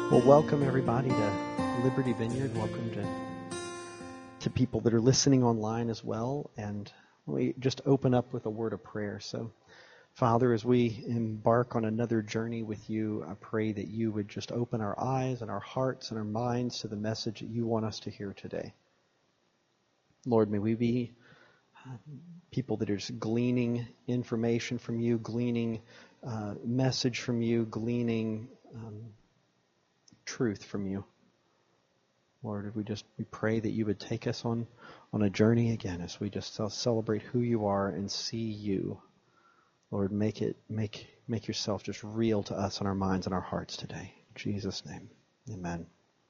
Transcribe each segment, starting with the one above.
Well, welcome everybody to Liberty Vineyard. Welcome to people that are listening online as well. And we just open up with a word of prayer. So, Father, as we embark on another journey with you, I pray that you would just open our eyes and our hearts and our minds to the message that you want us to hear today. Lord, may we be people that are just gleaning information from you, gleaning message from you, gleaning truth from you. Lord, we pray that you would take us on a journey again as we just celebrate who you are and see you. Lord, make yourself just real to us in our minds and our hearts today. In Jesus' name, amen.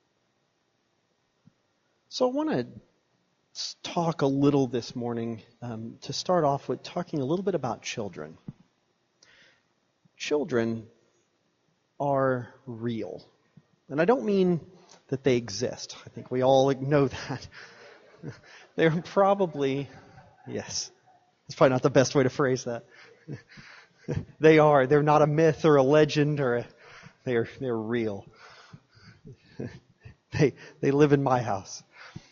So I want to talk a little this morning to start off with talking a little bit about children. Children are real. And I don't mean that they exist. I think we all know that. They're probably, yes, it's probably not the best way to phrase that. They are. They're not a myth or a legend they're real. They live in my house.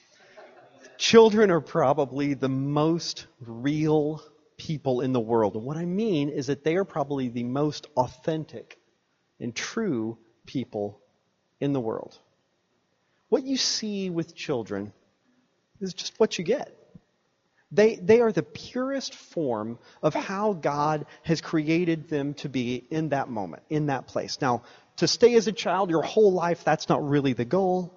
Children are probably the most real people in the world. And what I mean is that they are probably the most authentic and true people in the world. What you see with children is just what you get. They are the purest form of how God has created them to be in that moment, in that place. Now, to stay as a child your whole life, that's not really the goal.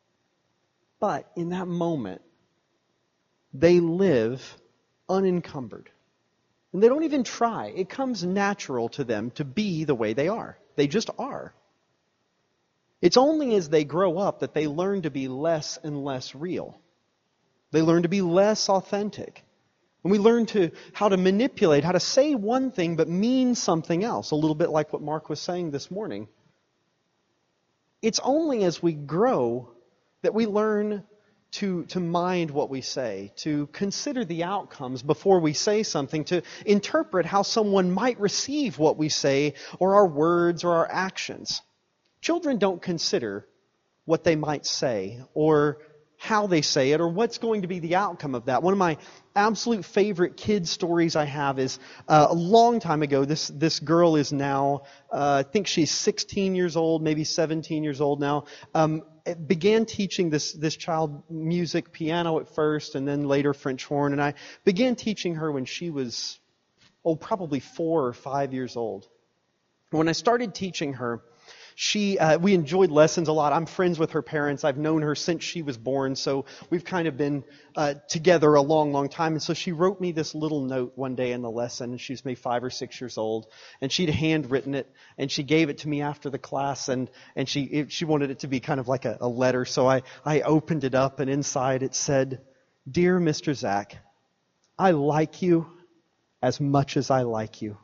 But in that moment, they live unencumbered. And they don't even try. It comes natural to them to be the way they are. They just are. It's only as they grow up that they learn to be less and less real. They learn to be less authentic. And we learn how to manipulate, how to say one thing but mean something else, a little bit like what Mark was saying this morning. It's only as we grow that we learn to mind what we say, to consider the outcomes before we say something, to interpret how someone might receive what we say or our words or our actions. Children don't consider what they might say or how they say it or what's going to be the outcome of that. One of my absolute favorite kid stories I have is a long time ago. This girl is now, I think she's 16 years old, maybe 17 years old now. Began teaching this child music, piano at first, and then later French horn. And I began teaching her when she was, probably 4 or 5 years old. When I started teaching her, we enjoyed lessons a lot. I'm friends with her parents. I've known her since she was born, so we've kind of been together a long, long time. And so she wrote me this little note one day in the lesson. And she's maybe 5 or 6 years old, and she'd handwritten it, and she gave it to me after the class, and she wanted it to be kind of like a letter. So I opened it up, and inside it said, "Dear Mr. Zach, I like you as much as I like you."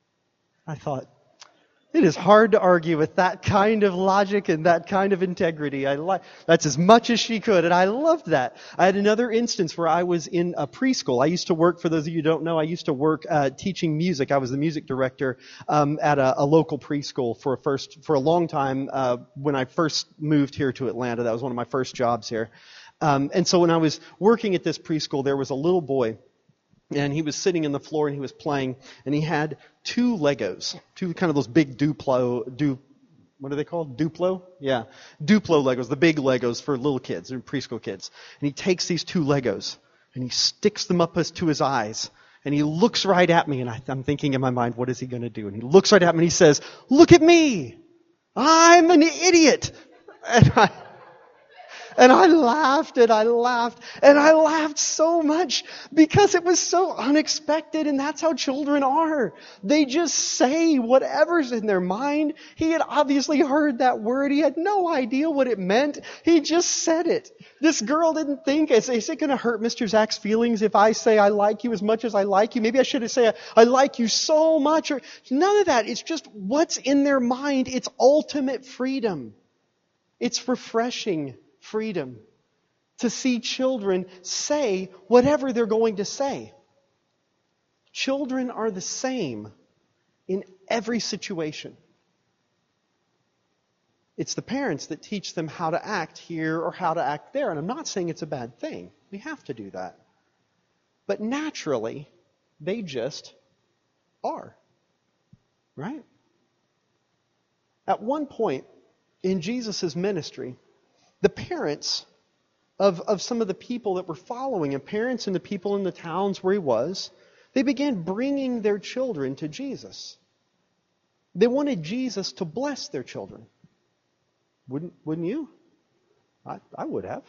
I thought, it is hard to argue with that kind of logic and that kind of integrity. That's as much as she could, and I loved that. I had another instance where I was in a preschool. I used to work, for those of you who don't know, I used to work teaching music. I was the music director at a local preschool for a long time when I first moved here to Atlanta. That was one of my first jobs here. And so when I was working at this preschool, there was a little boy. And he was sitting in the floor and he was playing, and he had 2 Legos, 2 kind of those big what are they called? Duplo? Yeah. Duplo Legos, the big Legos for little kids, or preschool kids. And he takes these 2 Legos and he sticks them up to his eyes, and he looks right at me, and I'm thinking in my mind, what is he going to do? And he looks right at me and he says, "Look at me! I'm an idiot!" And I laughed and I laughed and I laughed so much because it was so unexpected, and that's how children are. They just say whatever's in their mind. He had obviously heard that word. He had no idea what it meant. He just said it. This girl didn't think, is it going to hurt Mr. Zach's feelings if I say I like you as much as I like you? Maybe I should have said I like you so much. Or none of that. It's just what's in their mind. It's ultimate freedom. It's refreshing freedom to see children say whatever they're going to say. Children are the same in every situation. It's the parents that teach them how to act here or how to act there. And I'm not saying it's a bad thing. We have to do that. But naturally, they just are. Right? At one point in Jesus' ministry, the parents of some of the people that were following him, parents and the people in the towns where he was, they began bringing their children to Jesus. They wanted Jesus to bless their children. Wouldn't you? I would have.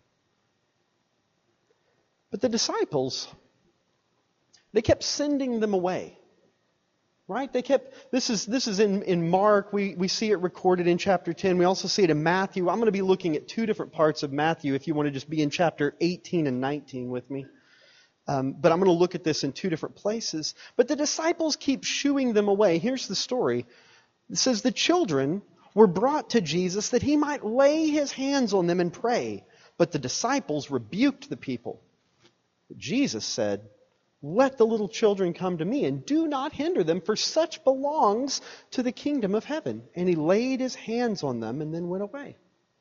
But the disciples, they kept sending them away. Right? This is in Mark. We see it recorded in chapter 10. We also see it in Matthew. I'm going to be looking at two different parts of Matthew if you want to just be in chapter 18 and 19 with me. But I'm going to look at this in two different places. But the disciples keep shooing them away. Here's the story. It says the children were brought to Jesus that he might lay his hands on them and pray. But the disciples rebuked the people. But Jesus said, "Let the little children come to me, and do not hinder them, for such belongs to the kingdom of heaven." And he laid his hands on them and then went away.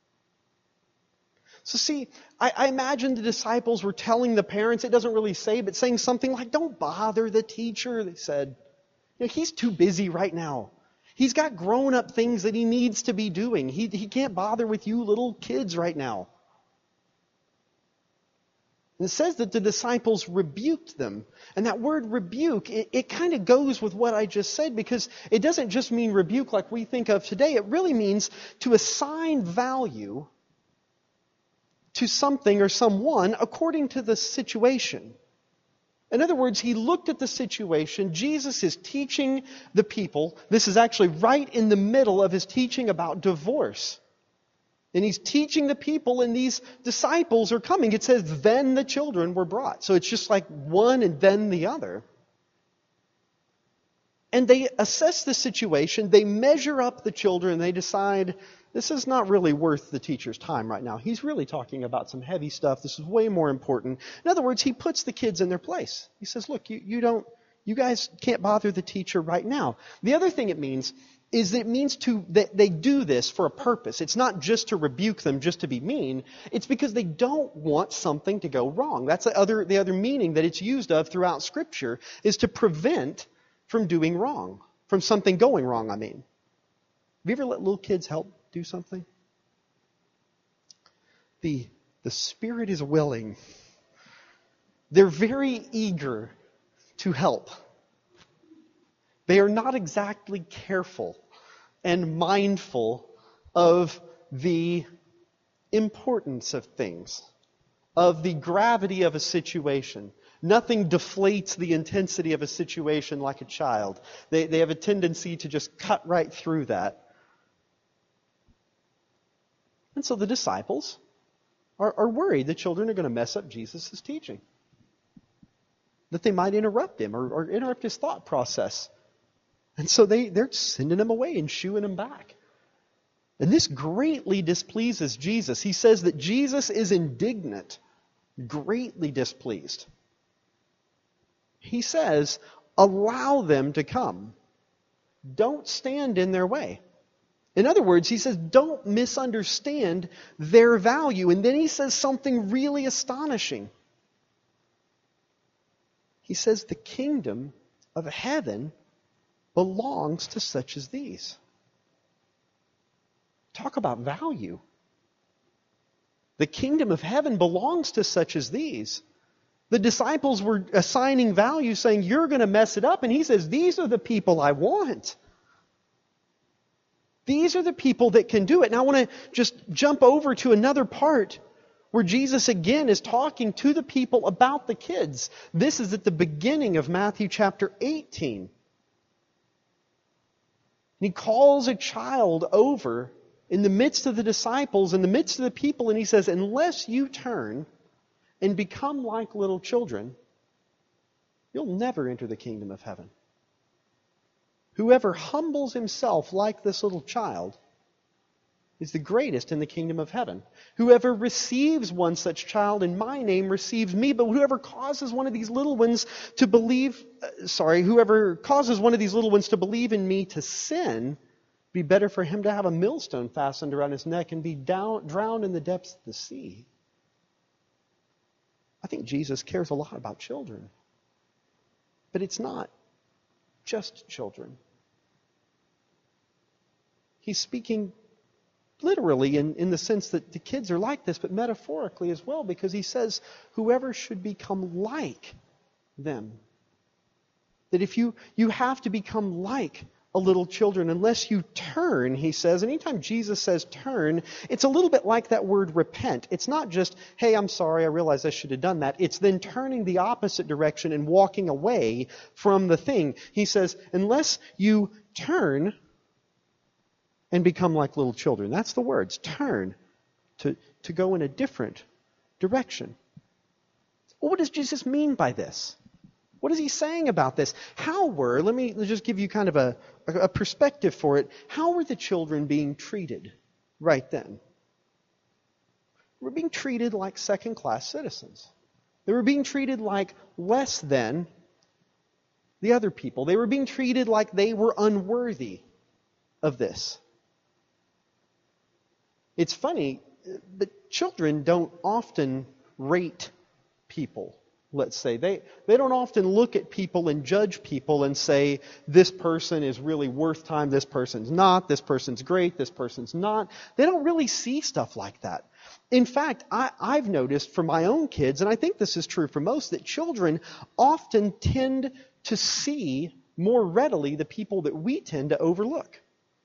So see, I imagine the disciples were telling the parents, it doesn't really say, but saying something like, "Don't bother the teacher." They said, "He's too busy right now. He's got grown-up things that he needs to be doing. He can't bother with you little kids right now." And it says that the disciples rebuked them. And that word rebuke, it kind of goes with what I just said, because it doesn't just mean rebuke like we think of today. It really means to assign value to something or someone according to the situation. In other words, he looked at the situation. Jesus is teaching the people. This is actually right in the middle of his teaching about divorce. And he's teaching the people, and these disciples are coming. It says, then the children were brought. So it's just like one and then the other. And they assess the situation. They measure up the children, and they decide, this is not really worth the teacher's time right now. He's really talking about some heavy stuff. This is way more important. In other words, he puts the kids in their place. He says, look, you guys can't bother the teacher right now. The other thing it means is that they do this for a purpose. It's not just to rebuke them, just to be mean. It's because they don't want something to go wrong. That's the other meaning that it's used of throughout Scripture, is to prevent from doing wrong, from something going wrong, I mean. Have you ever let little kids help do something? The spirit is willing. They're very eager to help. They are not exactly careful and mindful of the importance of things, of the gravity of a situation. Nothing deflates the intensity of a situation like a child. They have a tendency to just cut right through that. And so the disciples are worried the children are going to mess up Jesus' teaching. That they might interrupt him or interrupt his thought process. And so they're sending him away and shooing him back. And this greatly displeases Jesus. He says that Jesus is indignant, greatly displeased. He says, allow them to come. Don't stand in their way. In other words, he says, don't misunderstand their value. And then he says something really astonishing. He says, the kingdom of heaven belongs to such as these. Talk about value. The kingdom of heaven belongs to such as these. The disciples were assigning value, saying, you're going to mess it up. And he says, these are the people I want. These are the people that can do it. Now I want to just jump over to another part where Jesus again is talking to the people about the kids. This is at the beginning of Matthew chapter 18. And he calls a child over in the midst of the disciples, in the midst of the people, and he says, unless you turn and become like little children, you'll never enter the kingdom of heaven. Whoever humbles himself like this little child is the greatest in the kingdom of heaven. Whoever receives one such child in my name receives me, but whoever causes one of these little ones to believe in me to sin, be better for him to have a millstone fastened around his neck and be drowned in the depths of the sea. I think Jesus cares a lot about children. But it's not just children. He's speaking literally in the sense that the kids are like this, but metaphorically as well, because he says whoever should become like them. That if you have to become like a little children, unless you turn, he says. Anytime Jesus says turn, it's a little bit like that word repent. It's not just, hey, I'm sorry, I realize I should have done that. It's then turning the opposite direction and walking away from the thing. He says, unless you turn and become like little children. That's the words, turn, to go in a different direction. Well, what does Jesus mean by this? What is he saying about this? Let me just give you kind of a perspective for it. How were the children being treated right then? They were being treated like second-class citizens. They were being treated like less than the other people. They were being treated like they were unworthy of this. It's funny, but children don't often rate people. Let's say. They don't often look at people and judge people and say, this person is really worth time, this person's not, this person's great, this person's not. They don't really see stuff like that. In fact, I've noticed for my own kids, and I think this is true for most, that children often tend to see more readily the people that we tend to overlook.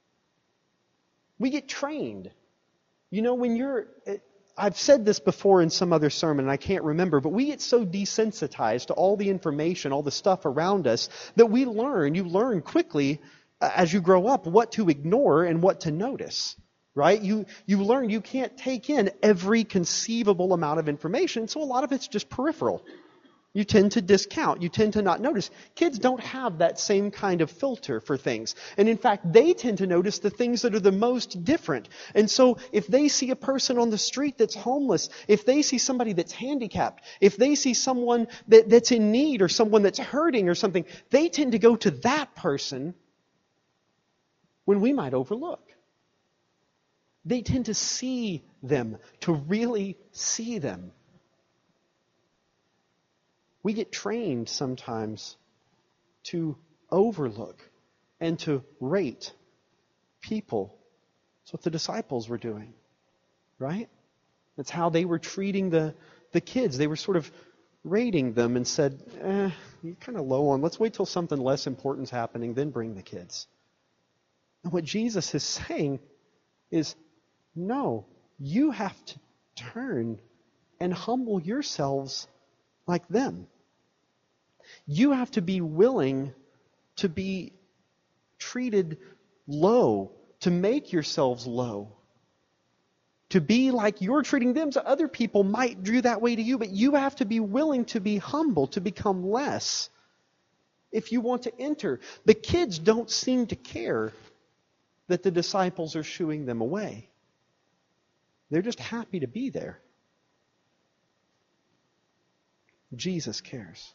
We get trained. You know, I've said this before in some other sermon, and I can't remember, but we get so desensitized to all the information, all the stuff around us, that you learn quickly as you grow up what to ignore and what to notice, right? You learn you can't take in every conceivable amount of information, so a lot of it's just peripheral. You tend to discount. You tend to not notice. Kids don't have that same kind of filter for things. And in fact, they tend to notice the things that are the most different. And so if they see a person on the street that's homeless, if they see somebody that's handicapped, if they see someone that's in need or someone that's hurting or something, they tend to go to that person when we might overlook. They tend to see them, to really see them. We get trained sometimes to overlook and to rate people. That's what the disciples were doing, right? That's how they were treating the kids. They were sort of rating them and said, you're kind of low on, let's wait till something less important's happening, then bring the kids. And what Jesus is saying is, no, you have to turn and humble yourselves like them. You have to be willing to be treated low, to make yourselves low, to be like you're treating them. So other people might do that way to you, but you have to be willing to be humble, to become less if you want to enter. The kids don't seem to care that the disciples are shooing them away. They're just happy to be there. Jesus cares.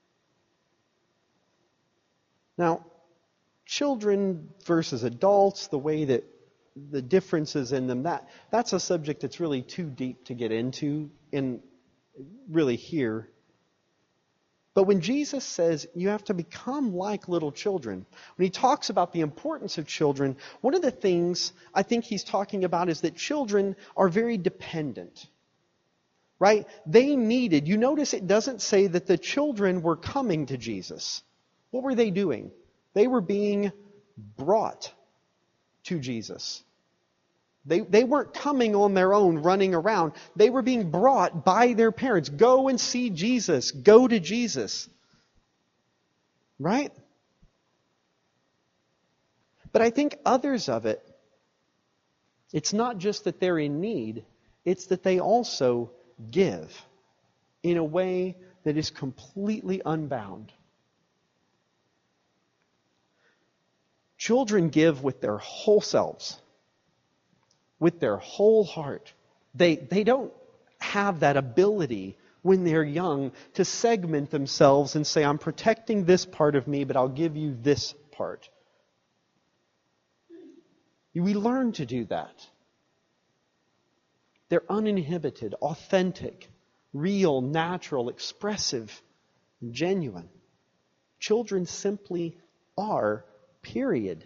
Now, children versus adults, the way that the differences in them, that's a subject that's really too deep to get into and really here. But when Jesus says you have to become like little children, when he talks about the importance of children, one of the things I think he's talking about is that children are very dependent. Right? They needed, you notice it doesn't say that the children were coming to Jesus. What were they doing? They were being brought to Jesus. They weren't coming on their own, running around. They were being brought by their parents. Go and see Jesus. Go to Jesus. Right? But I think others of it, it's not just that they're in need, it's that they also give in a way that is completely unbound. Children give with their whole selves, with their whole heart. They don't have that ability when they're young to segment themselves and say, I'm protecting this part of me, but I'll give you this part. We learn to do that. They're uninhibited, authentic, real, natural, expressive, and genuine. Children simply are, period.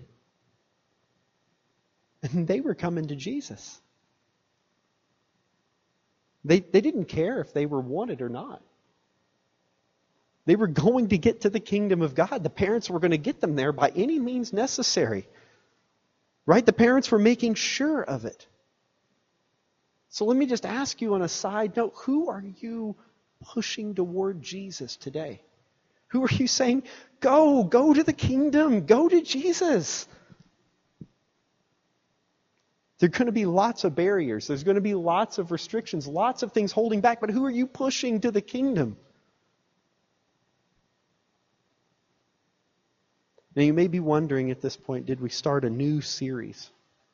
And they were coming to Jesus. They didn't care if they were wanted or not. They were going to get to the kingdom of God. The parents were going to get them there by any means necessary. Right? The parents were making sure of it. So let me just ask you on a side note, who are you pushing toward Jesus today? Who are you saying, go to the kingdom, go to Jesus? There are going to be lots of barriers. There's going to be lots of restrictions, lots of things holding back, but who are you pushing to the kingdom? Now you may be wondering at this point, did we start a new series?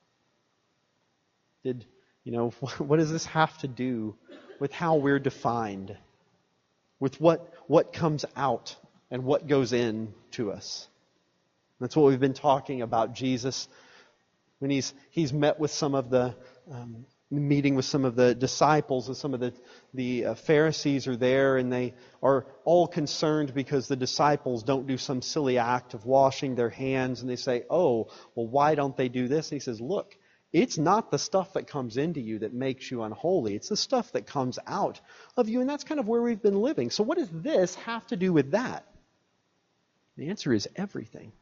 What does this have to do with how we're defined? With what comes out and what goes in to us? That's what we've been talking about Jesus when he's met with some of the meeting with some of the disciples, and some of the Pharisees are there, and they are all concerned because the disciples don't do some silly act of washing their hands, and they say, "Oh, well, why don't they do this?" And he says, "Look, it's not the stuff that comes into you that makes you unholy. It's the stuff that comes out of you." And that's kind of where we've been living. So what does this have to do with that? The answer is everything.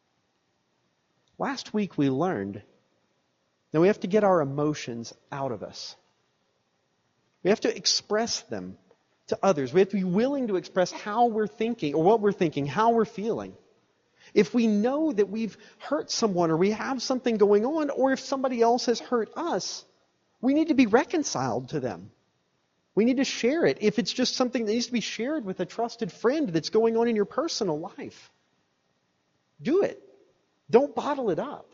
Last week we learned that we have to get our emotions out of us. We have to express them to others. We have to be willing to express how we're thinking, or what we're thinking, how we're feeling. If we know that we've hurt someone, or we have something going on, or if somebody else has hurt us, we need to be reconciled to them. We need to share it. If it's just something that needs to be shared with a trusted friend that's going on in your personal life, do it. Don't bottle it up.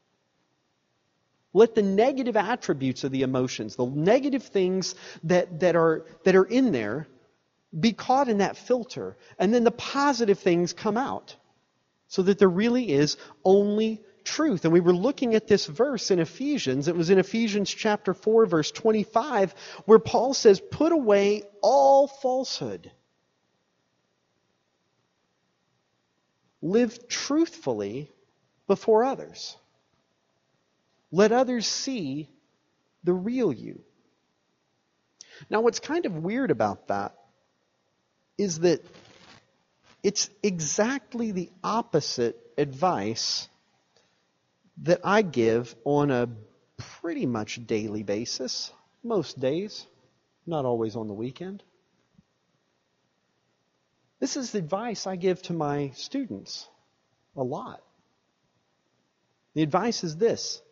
Let the negative attributes of the emotions, the negative things that are in there, be caught in that filter, and then the positive things come out, so that there really is only truth. And we were looking at this verse in Ephesians. It was in Ephesians chapter 4, verse 25, where Paul says, "Put away all falsehood. Live truthfully before others. Let others see the real you." Now, what's kind of weird about that is that it's exactly the opposite advice that I give on a pretty much daily basis, most days, not always on the weekend. This is the advice I give to my students a lot. The advice is this: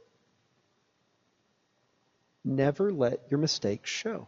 never let your mistakes show.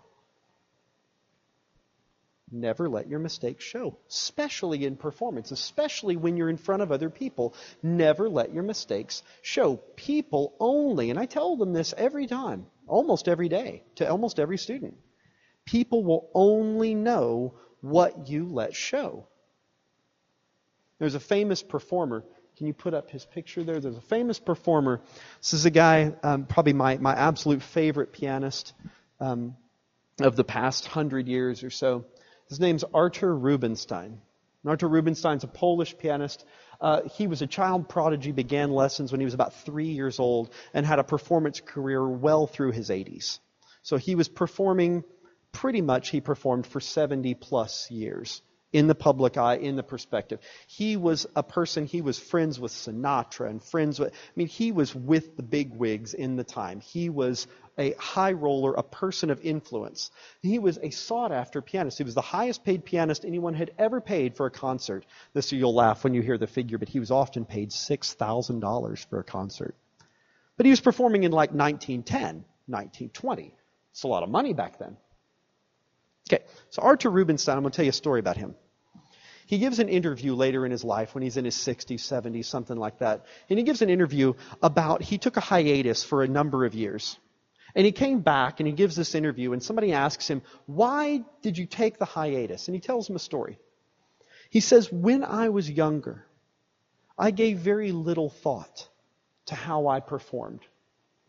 Never let your mistakes show, especially in performance, especially when you're in front of other people. Never let your mistakes show. People only, and I tell them this every time, almost every day, to almost every student. People will only know what you let show. There's a famous performer. Can you put up his picture there? There's a famous performer. This is a guy, probably my absolute favorite pianist of the past 100 years or so. His name's Artur Rubinstein. And Artur Rubinstein's a Polish pianist. He was a child prodigy, began lessons when he was about 3 years old, and had a performance career well through his 80s. So he was performing, pretty much he performed for 70 plus years. In the public eye, in the perspective. He was a person, he was friends with Sinatra and he was with the bigwigs in the time. He was a high roller, a person of influence. He was a sought-after pianist. He was the highest paid pianist anyone had ever paid for a concert. This, you'll laugh when you hear the figure, but he was often paid $6,000 for a concert. But he was performing in like 1910, 1920. It's a lot of money back then. Okay, so Artur Rubinstein, I'm going to tell you a story about him. He gives an interview later in his life when he's in his 60s, 70s, something like that. And he gives an interview about, he took a hiatus for a number of years. And he came back and he gives this interview, and somebody asks him, "Why did you take the hiatus?" And he tells him a story. He says, "When I was younger, I gave very little thought to how I performed.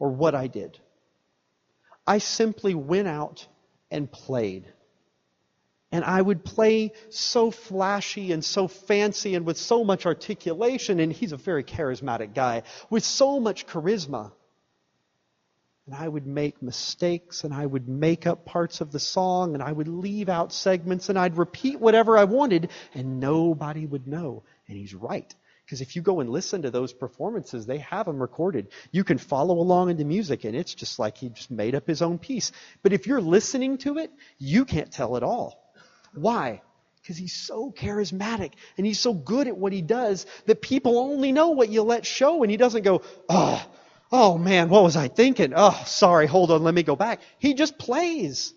or what I did. I simply went out and played. And I would play so flashy and so fancy and with so much articulation, and he's a very charismatic guy, with so much charisma. And I would make mistakes, and I would make up parts of the song, and I would leave out segments, and I'd repeat whatever I wanted, and nobody would know. And he's right. Because if you go and listen to those performances, they have them recorded. You can follow along in the music, and it's just like he just made up his own piece. But if you're listening to it, you can't tell at all. Why? Because he's so charismatic, and he's so good at what he does that people only know what you let show, and he doesn't go, oh man, what was I thinking? Oh, sorry, hold on, let me go back. He just plays.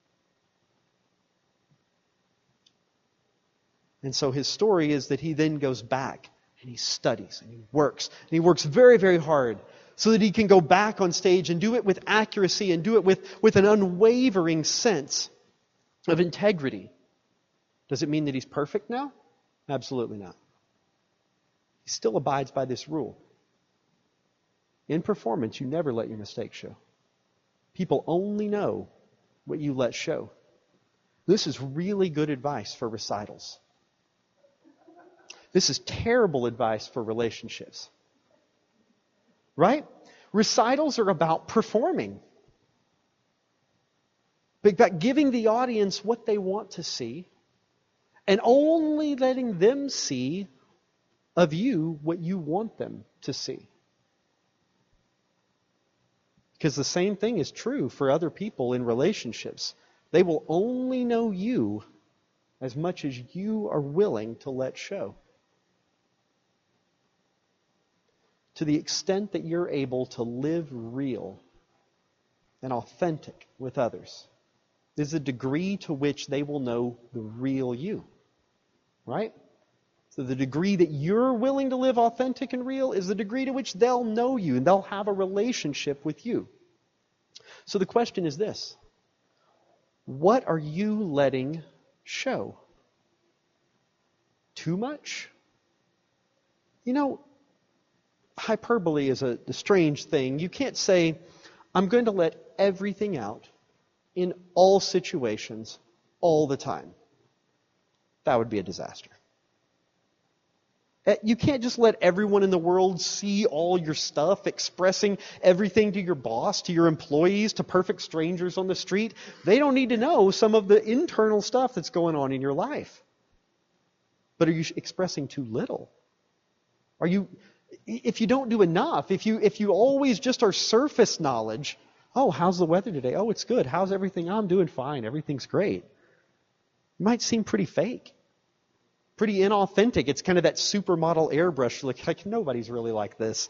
And so his story is that he then goes back and he studies and he works. And he works very, very hard so that he can go back on stage and do it with accuracy and do it with an unwavering sense of integrity. Does it mean that he's perfect now? Absolutely not. He still abides by this rule. In performance, you never let your mistakes show. People only know what you let show. This is really good advice for recitals. This is terrible advice for relationships. Right? Recitals are about performing. About giving the audience what they want to see and only letting them see of you what you want them to see. Because the same thing is true for other people in relationships. They will only know you as much as you are willing to let show. To the extent that you're able to live real and authentic with others is the degree to which they will know the real you. Right? So the degree that you're willing to live authentic and real is the degree to which they'll know you and they'll have a relationship with you. So the question is this: what are you letting show? Too much? You know, hyperbole is a strange thing. You can't say, I'm going to let everything out in all situations all the time. That would be a disaster. You can't just let everyone in the world see all your stuff, expressing everything to your boss, to your employees, to perfect strangers on the street. They don't need to know some of the internal stuff that's going on in your life. But are you expressing too little? Are you, if you don't do enough, if you always just are surface knowledge, oh, how's the weather today? Oh, it's good. How's everything? I'm doing fine. Everything's great. It might seem pretty fake. Pretty inauthentic. It's kind of that supermodel airbrush look, like nobody's really like this.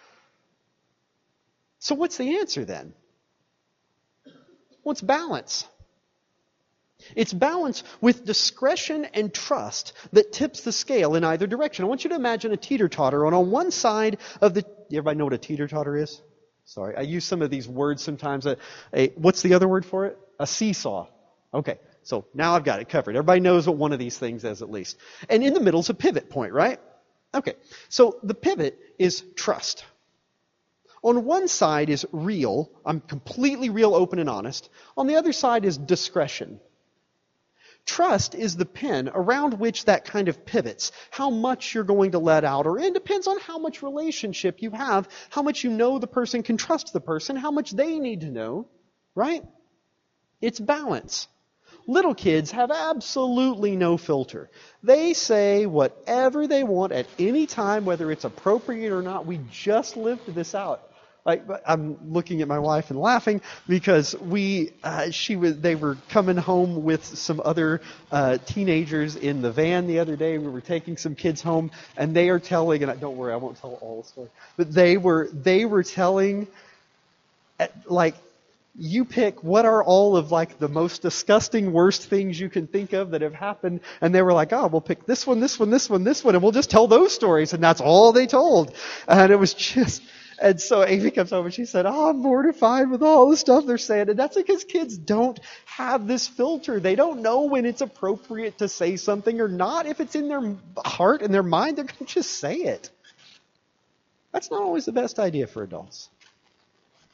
So what's the answer then? Well, it's balance. It's balance with discretion and trust that tips the scale in either direction. I want you to imagine a teeter-totter. And on one side of the... Everybody know what a teeter-totter is? Sorry, I use some of these words sometimes. What's the other word for it? A seesaw. Okay. So now I've got it covered. Everybody knows what one of these things is at least. And in the middle is a pivot point, right? Okay. So the pivot is trust. On one side is real. I'm completely real, open, and honest. On the other side is discretion. Trust is the pin around which that kind of pivots. How much you're going to let out, or it depends on how much relationship you have, how much you know the person, can trust the person, how much they need to know, right? It's balance. Little kids have absolutely no filter. They say whatever they want at any time, whether it's appropriate or not. We just lived this out. Like, I'm looking at my wife and laughing because they were coming home with some other teenagers in the van the other day. We were taking some kids home, and they are telling, and don't worry, I won't tell all the story, but they were telling, like, you pick what are all of like the most disgusting, worst things you can think of that have happened. And they were like, oh, we'll pick this one, this one, this one, this one, and we'll just tell those stories. And that's all they told. And it was just, and so Amy comes home and she said, oh, I'm mortified with all the stuff they're saying. And that's because kids don't have this filter. They don't know when it's appropriate to say something or not. If it's in their heart and their mind, they're going to just say it. That's not always the best idea for adults.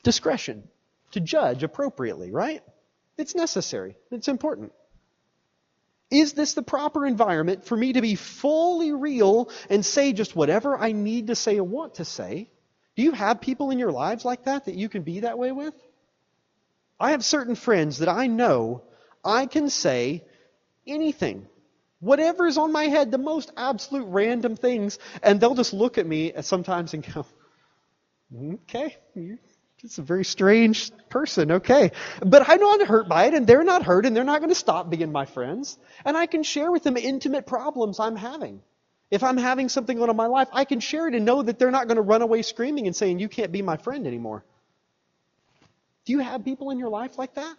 discretion to judge appropriately, right? It's necessary. It's important. Is this the proper environment for me to be fully real and say just whatever I need to say or want to say? Do you have people in your lives like that you can be that way with? I have certain friends that I know I can say anything. Whatever's on my head, the most absolute random things, and they'll just look at me sometimes and go, okay, you're just a very strange person, okay. But I'm not hurt by it, and they're not hurt, and they're not going to stop being my friends. And I can share with them intimate problems I'm having. If I'm having something on in my life, I can share it and know that they're not going to run away screaming and saying, you can't be my friend anymore. Do you have people in your life like that?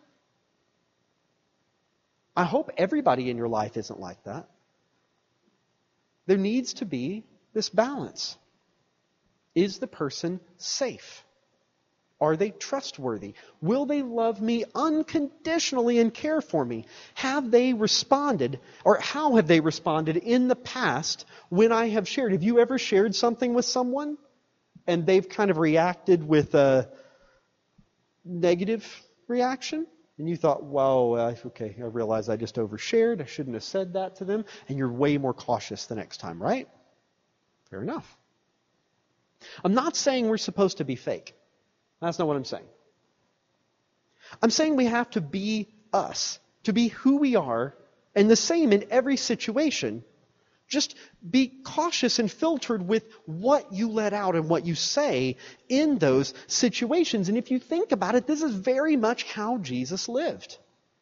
I hope everybody in your life isn't like that. There needs to be this balance. Is the person safe? Are they trustworthy? Will they love me unconditionally and care for me? Have they responded, or how have they responded in the past when I have shared? Have you ever shared something with someone and they've kind of reacted with a negative reaction? And you thought, well, okay, I realize I just overshared. I shouldn't have said that to them. And you're way more cautious the next time, right? Fair enough. I'm not saying we're supposed to be fake. That's not what I'm saying. I'm saying we have to be us, to be who we are, and the same in every situation. Just be cautious and filtered with what you let out and what you say in those situations. And if you think about it, this is very much how Jesus lived.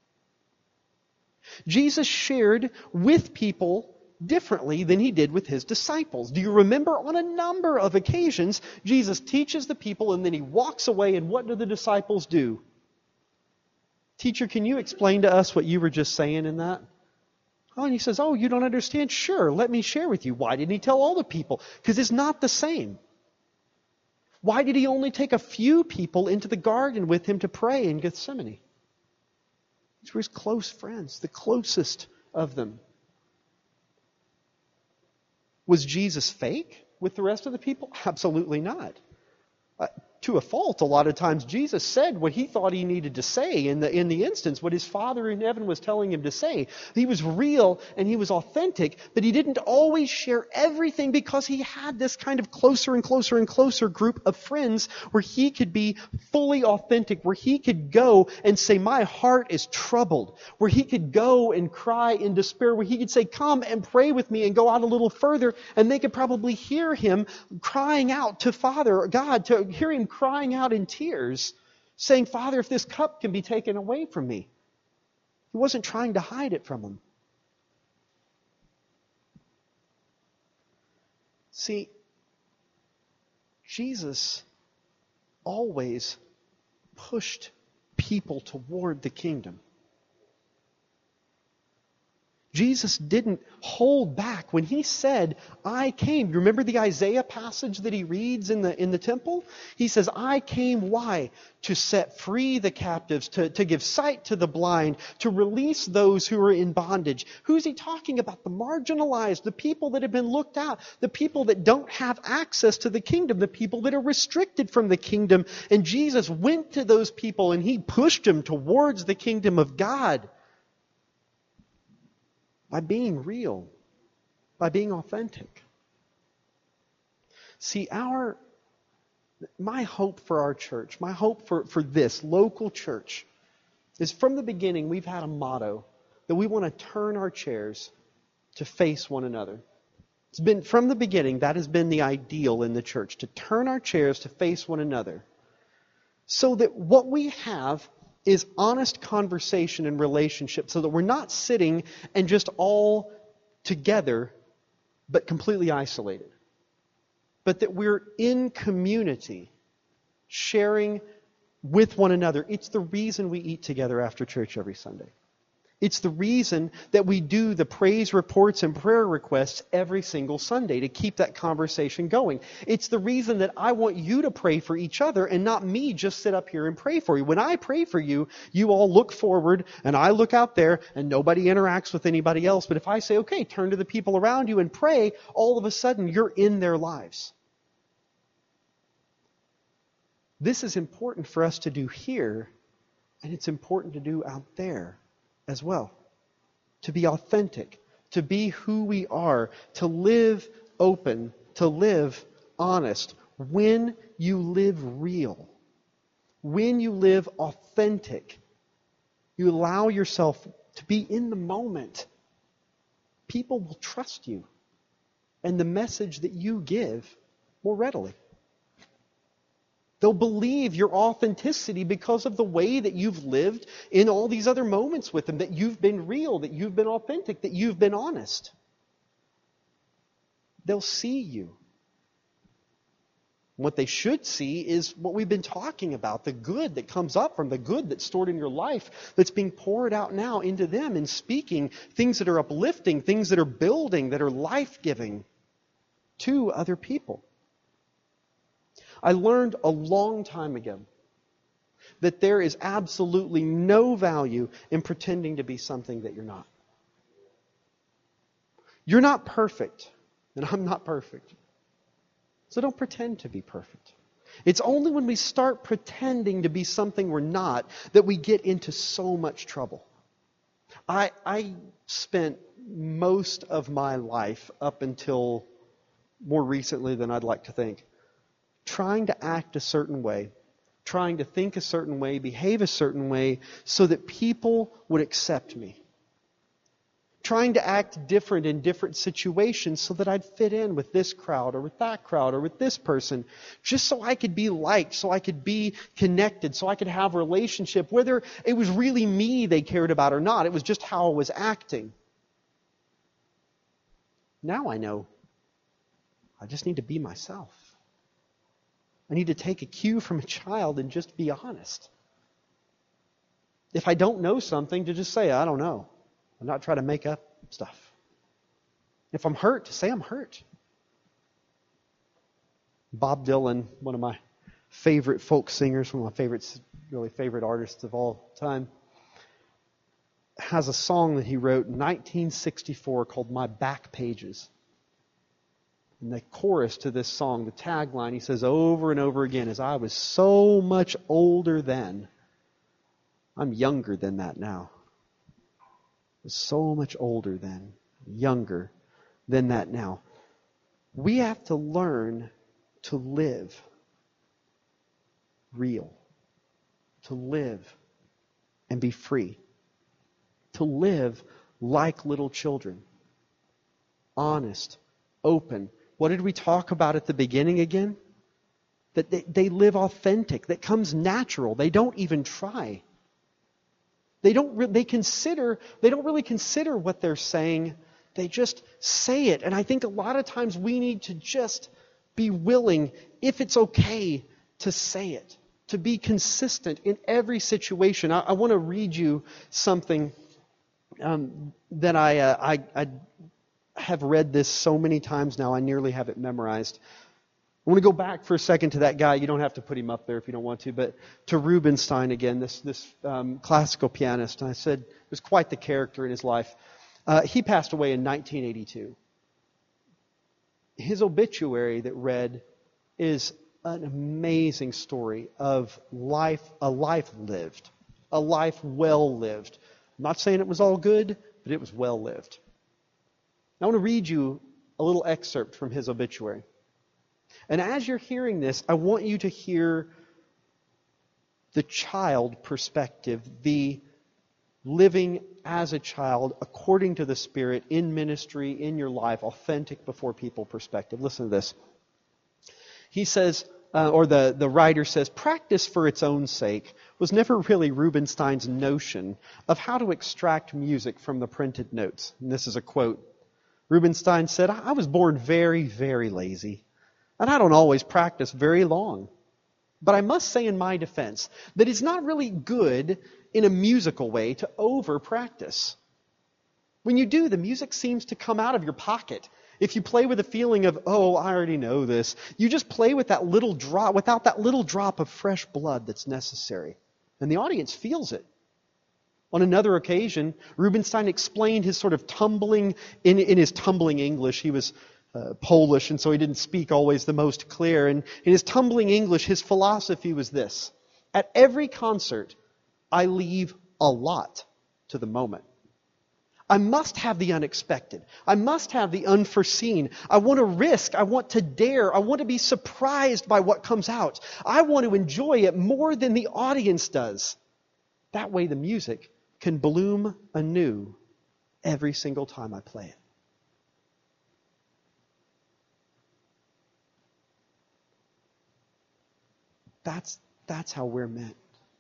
Jesus shared with people differently than he did with his disciples. Do you remember on a number of occasions, Jesus teaches the people and then he walks away, and what do the disciples do? Teacher, can you explain to us what you were just saying in that? Oh, and he says, oh, you don't understand? Sure, let me share with you. Why didn't he tell all the people? Because it's not the same. Why did he only take a few people into the garden with him to pray in Gethsemane? These were his close friends, the closest of them. Was Jesus fake with the rest of the people? Absolutely not. To a fault, a lot of times Jesus said what he thought he needed to say in the instance, what his Father in heaven was telling him to say. He was real and he was authentic, but he didn't always share everything because he had this kind of closer and closer and closer group of friends where he could be fully authentic, where he could go and say, my heart is troubled, where he could go and cry in despair, where he could say, come and pray with me, and go out a little further, and they could probably hear him crying out to Father God, to hear him crying out in tears, saying, Father, if this cup can be taken away from me. He wasn't trying to hide it from them. See, Jesus always pushed people toward the kingdom. Jesus didn't hold back when he said, I came. You remember the Isaiah passage that he reads in the temple? He says, I came, why? To set free the captives, to give sight to the blind, to release those who are in bondage. Who's he talking about? The marginalized, the people that have been looked out, the people that don't have access to the kingdom, the people that are restricted from the kingdom. And Jesus went to those people and he pushed them towards the kingdom of God. By being real, by being authentic. See, my hope for our church, my hope for this local church, is from the beginning we've had a motto that we want to turn our chairs to face one another. It's been from the beginning, that has been the ideal in the church, to turn our chairs to face one another. So that what we have is honest conversation and relationship, so that we're not sitting and just all together but completely isolated. But that we're in community, sharing with one another. It's the reason we eat together after church every Sunday. It's the reason that we do the praise reports and prayer requests every single Sunday, to keep that conversation going. It's the reason that I want you to pray for each other and not me just sit up here and pray for you. When I pray for you, you all look forward and I look out there and nobody interacts with anybody else. But if I say, okay, turn to the people around you and pray, all of a sudden you're in their lives. This is important for us to do here, and it's important to do out there as well. To be authentic, to be who we are, to live open, to live honest. When you live real, when you live authentic, you allow yourself to be in the moment, people will trust you and the message that you give more readily. They'll believe your authenticity because of the way that you've lived in all these other moments with them, that you've been real, that you've been authentic, that you've been honest. They'll see you. What they should see is what we've been talking about, the good that comes up from the good that's stored in your life, that's being poured out now into them and speaking things that are uplifting, things that are building, that are life-giving to other people. I learned a long time ago that there is absolutely no value in pretending to be something that you're not. You're not perfect, and I'm not perfect. So don't pretend to be perfect. It's only when we start pretending to be something we're not that we get into so much trouble. I spent most of my life, up until more recently than I'd like to think, trying to act a certain way, trying to think a certain way, behave a certain way, so that people would accept me. Trying to act different in different situations so that I'd fit in with this crowd or with that crowd or with this person, just so I could be liked, so I could be connected, so I could have a relationship, whether it was really me they cared about or not. It was just how I was acting. Now I know I just need to be myself. I need to take a cue from a child and just be honest. If I don't know something, to just say, I don't know. I'm not trying to make up stuff. If I'm hurt, to say I'm hurt. Bob Dylan, one of my favorite folk singers, one of my really favorite artists of all time, has a song that he wrote in 1964 called My Back Pages. And the chorus to this song, the tagline, he says over and over again is, I was so much older then. I'm younger than that now. I was so much older then, younger than that now. We have to learn to live real, to live and be free, to live like little children, honest, open. What did we talk about at the beginning again? That they live authentic, that comes natural. They don't even try. They don't really consider what they're saying. They just say it. And I think a lot of times we need to just be willing, if it's okay, to say it, to be consistent in every situation. I want to read you something that I have read this so many times now, I nearly have it memorized. I want to go back for a second to that guy. You don't have to put him up there if you don't want to, but to Rubinstein again, this classical pianist. And I said it was quite the character in his life. He passed away in 1982. His obituary that read is an amazing story of life, a life lived, a life well lived. I'm not saying it was all good, but it was well lived. I want to read you a little excerpt from his obituary. And as you're hearing this, I want you to hear the child perspective, the living as a child according to the Spirit in ministry, in your life, authentic before people perspective. Listen to this. He says, the writer says, practice for its own sake was never really Rubinstein's notion of how to extract music from the printed notes. And this is a quote. Rubinstein said, I was born very, very lazy, and I don't always practice very long. But I must say in my defense that it's not really good in a musical way to over-practice. When you do, the music seems to come out of your pocket. If you play with a feeling of, oh, I already know this, you just play with that little drop, without that little drop of fresh blood that's necessary. And the audience feels it. On another occasion, Rubinstein explained his sort of tumbling, in his tumbling English, he was Polish, and so he didn't speak always the most clear. And in his tumbling English, his philosophy was this: at every concert, I leave a lot to the moment. I must have the unexpected. I must have the unforeseen. I want to risk. I want to dare. I want to be surprised by what comes out. I want to enjoy it more than the audience does. That way the music can bloom anew every single time I play it. That's how we're meant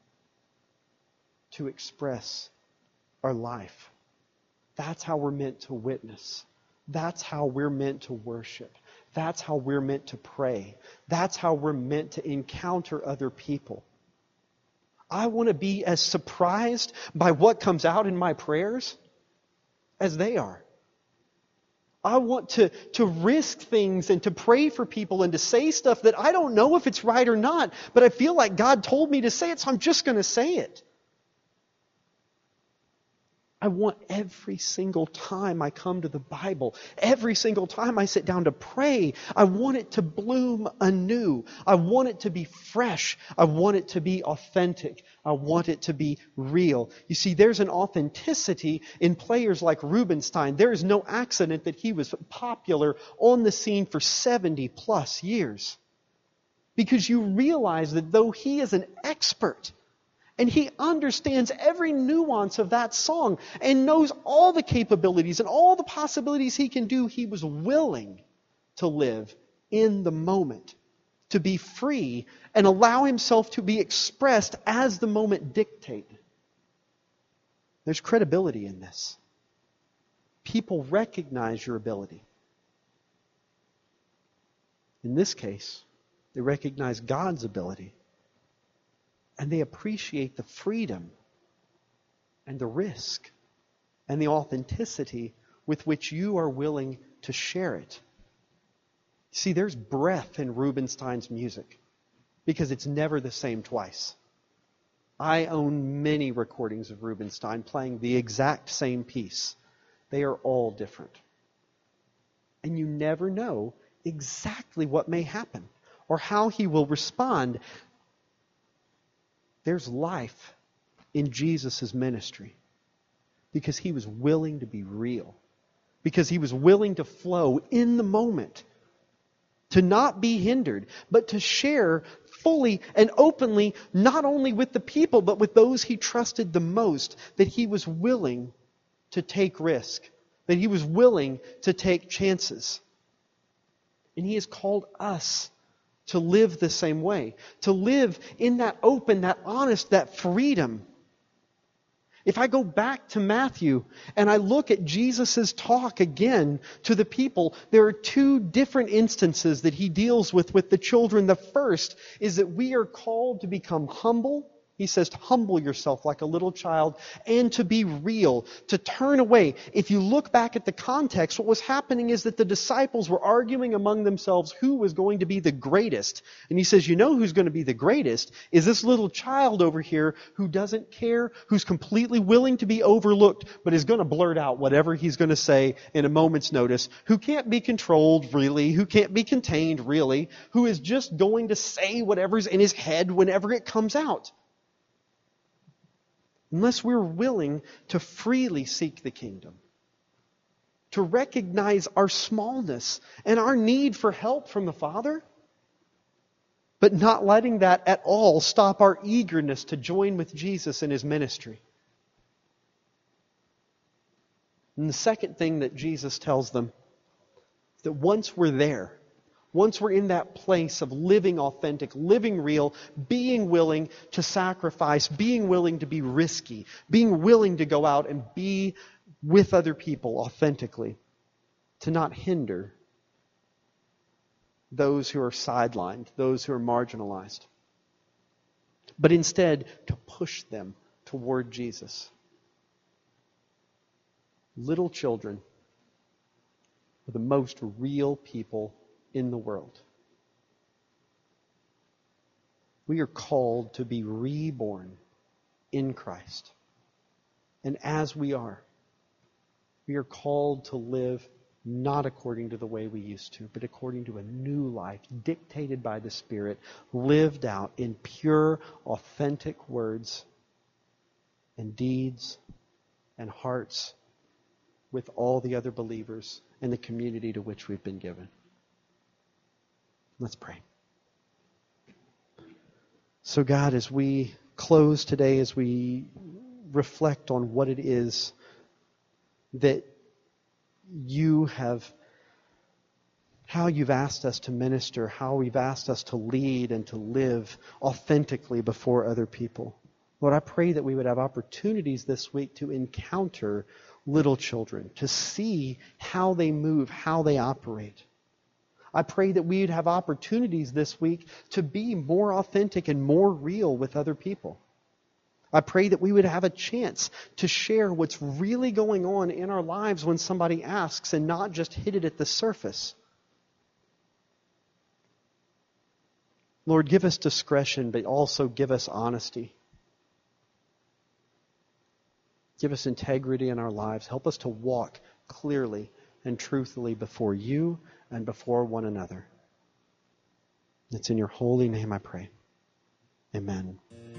to express our life. That's how we're meant to witness. That's how we're meant to worship. That's how we're meant to pray. That's how we're meant to encounter other people. I want to be as surprised by what comes out in my prayers as they are. I want to risk things and to pray for people and to say stuff that I don't know if it's right or not, but I feel like God told me to say it, so I'm just going to say it. I want every single time I come to the Bible, every single time I sit down to pray, I want it to bloom anew. I want it to be fresh. I want it to be authentic. I want it to be real. You see, there's an authenticity in players like Rubinstein. There is no accident that he was popular on the scene for 70 plus years. Because you realize that though he is an expert, and he understands every nuance of that song and knows all the capabilities and all the possibilities he can do, he was willing to live in the moment, to be free and allow himself to be expressed as the moment dictated. There's credibility in this. People recognize your ability. In this case, they recognize God's ability. And they appreciate the freedom and the risk and the authenticity with which you are willing to share it. See, there's breath in Rubinstein's music because it's never the same twice. I own many recordings of Rubinstein playing the exact same piece. They are all different. And you never know exactly what may happen or how he will respond. There's life in Jesus' ministry because he was willing to be real, because he was willing to flow in the moment, to not be hindered, but to share fully and openly, not only with the people, but with those he trusted the most, that he was willing to take risk, that he was willing to take chances. And he has called us to live the same way. To live in that open, that honest, that freedom. If I go back to Matthew and I look at Jesus' talk again to the people, there are two different instances that he deals with the children. The first is that we are called to become humble. He says to humble yourself like a little child and to be real, to turn away. If you look back at the context, what was happening is that the disciples were arguing among themselves who was going to be the greatest. And he says, you know who's going to be the greatest is this little child over here who doesn't care, who's completely willing to be overlooked, but is going to blurt out whatever he's going to say in a moment's notice, who can't be controlled really, who can't be contained really, who is just going to say whatever's in his head whenever it comes out. Unless we're willing to freely seek the kingdom, to recognize our smallness and our need for help from the Father, but not letting that at all stop our eagerness to join with Jesus in his ministry. And the second thing that Jesus tells them, that once we're there, once we're in that place of living authentic, living real, being willing to sacrifice, being willing to be risky, being willing to go out and be with other people authentically, to not hinder those who are sidelined, those who are marginalized, but instead to push them toward Jesus. Little children are the most real people in the world. We are called to be reborn in Christ. And as we are called to live not according to the way we used to, but according to a new life, dictated by the Spirit, lived out in pure, authentic words and deeds and hearts with all the other believers in the community to which we've been given. Let's pray. So God, as we close today, as we reflect on what it is that you have, how you've asked us to minister, how you've asked us to lead and to live authentically before other people. Lord, I pray that we would have opportunities this week to encounter little children, to see how they move, how they operate. I pray that we'd have opportunities this week to be more authentic and more real with other people. I pray that we would have a chance to share what's really going on in our lives when somebody asks and not just hit it at the surface. Lord, give us discretion, but also give us honesty. Give us integrity in our lives. Help us to walk clearly and truthfully before you and before one another. It's in your holy name I pray. Amen.